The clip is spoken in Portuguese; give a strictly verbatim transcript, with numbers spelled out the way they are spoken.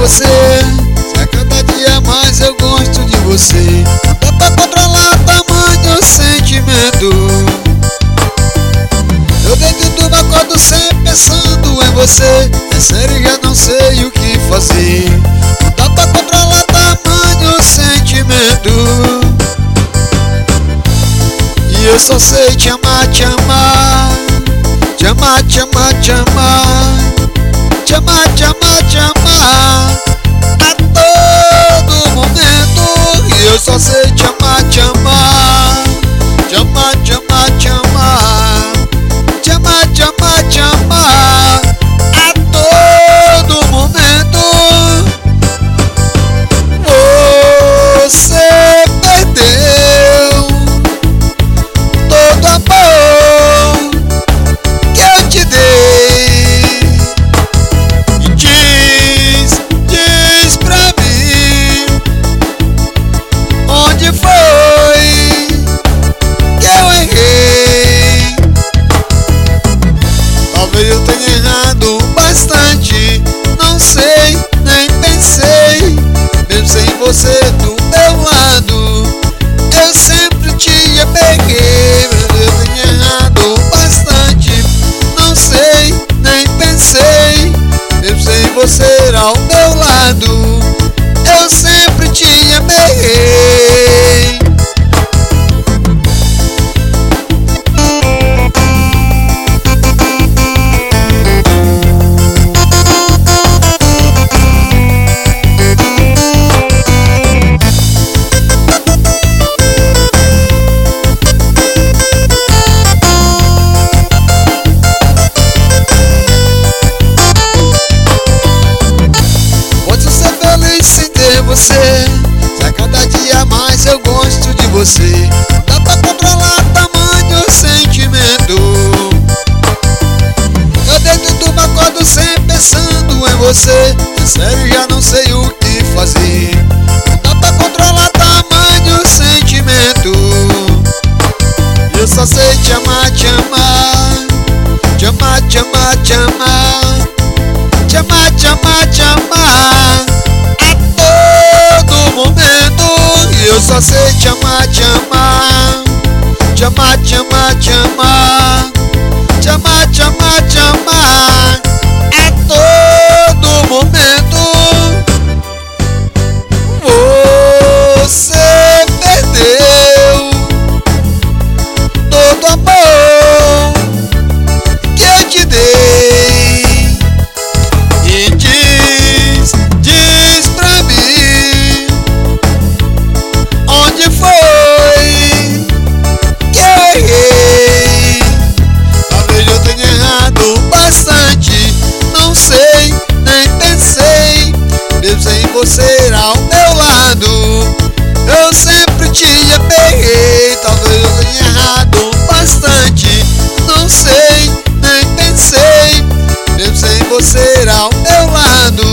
você, se a cada dia mais eu gosto de você. Não dá pra controlar tamanho sentimento. Eu dentro do meu acordo sempre pensando em você. É sério, já não sei o que fazer. Não dá pra controlar tamanho sentimento. E eu só sei te amar, te amar, te amar, te amar, te amar, te amar, te amar, te amar a todo momento. E eu só sei te amar, te amar, te amar, te amar, te amar, te amar, te amar, te amar a todo momento. Você perdeu todo amor que eu te dei. E diz, diz pra mim, onde foi que eu errei? Talvez eu tenha errado bastante, não sei, nem pensei. Mesmo sem você do meu lado, eu sempre te peguei. Eu tenho errado bastante, não sei, nem pensei. Mesmo sem você ao meu lado, eu sempre te peguei. Você, se a cada dia mais eu gosto de você. Não dá pra controlar tamanho sentimento. Eu dentro do meu acordo sempre pensando em você. É sério, já não sei o que fazer. Não dá pra controlar tamanho sentimento. Eu só sei te amar, te amar, te amar, te amar, te amar, te amar, te amar, te amar momento. E eu só sei te amar, te amar, te amar, te amar, te amar, te amar, te amar, te amar a todo momento. Você perdeu todo amor que eu te dei. E diz, diz pra mim, onde foi que eu errei? Talvez eu tenha errado bastante, não sei, nem pensei. Mesmo sem você ao meu lado, eu sempre te peguei. Talvez eu tenha errado bastante, não sei, nem pensei. Mesmo sem você ao meu lado,